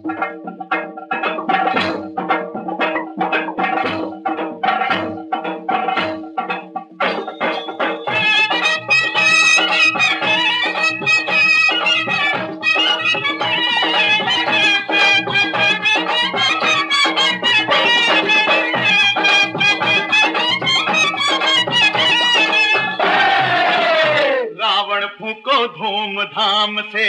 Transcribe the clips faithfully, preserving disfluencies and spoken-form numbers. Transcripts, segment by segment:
फूको धूमधाम से,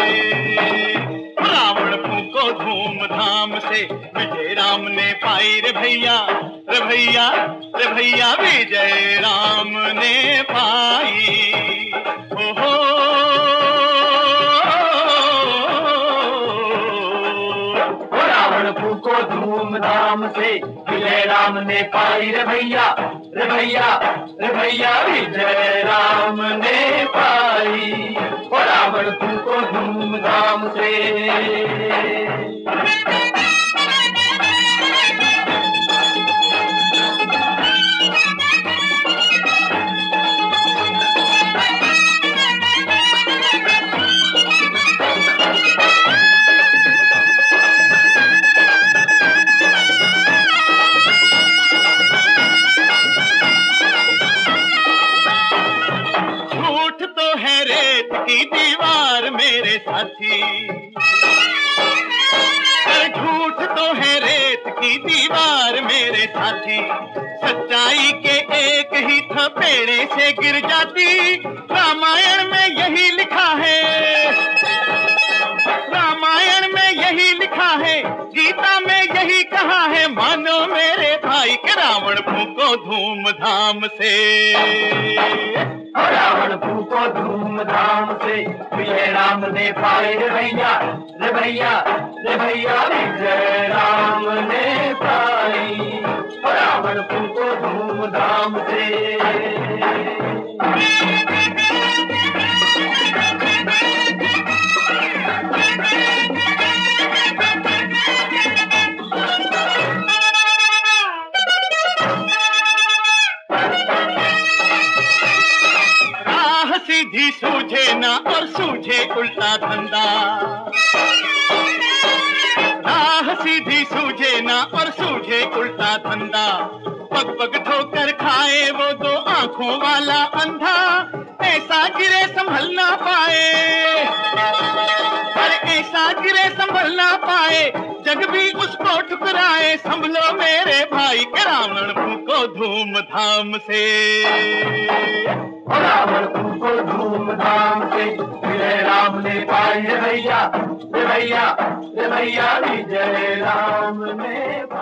रावण फूको धूमधाम से, विजय राम ने पाई रे भैया, रे भैया, रे भैया विजय राम ने पाई। हो हो रावण फूको धूमधाम से, विजय राम ने पाई रे भैया, रे भैया, रे भैया विजय राम ने पाई। रावण फूको धूमधाम से। की दीवार मेरे साथी, झूठ तो है रेत की दीवार मेरे साथी, सच्चाई के एक ही थपेड़े से गिर जाती। रामायण में यही लिखा है, रामायण में यही लिखा है, गीता में यही कहा है, मानो मेरे भाई के रावण फूको धूमधाम से। रावण फूको धूमधाम से, विजय राम ने पाई रे भैया, रे भैया, रे भैया विजय राम ने पाई। रावण फूको धूमधाम से। सीधी सूझे ना और सूझे उल्टा धंधा, राह सीधी सूझे ना और सूझे उल्टा धंधा, पग पग ठोकर खाए वो दो आंखों वाला अंधा, ऐसा गिरे संभल ना पाए, पर ऐसा गिरे संभल ना पाए, जग भी उसको ठुकराए। संभलो मेरे भाई के रावण फूको धूमधाम से। रावण फूको धूमधाम से, विजय राम ने पाई रे भैया, रे भैया, रे भैया विजय राम ने पाई।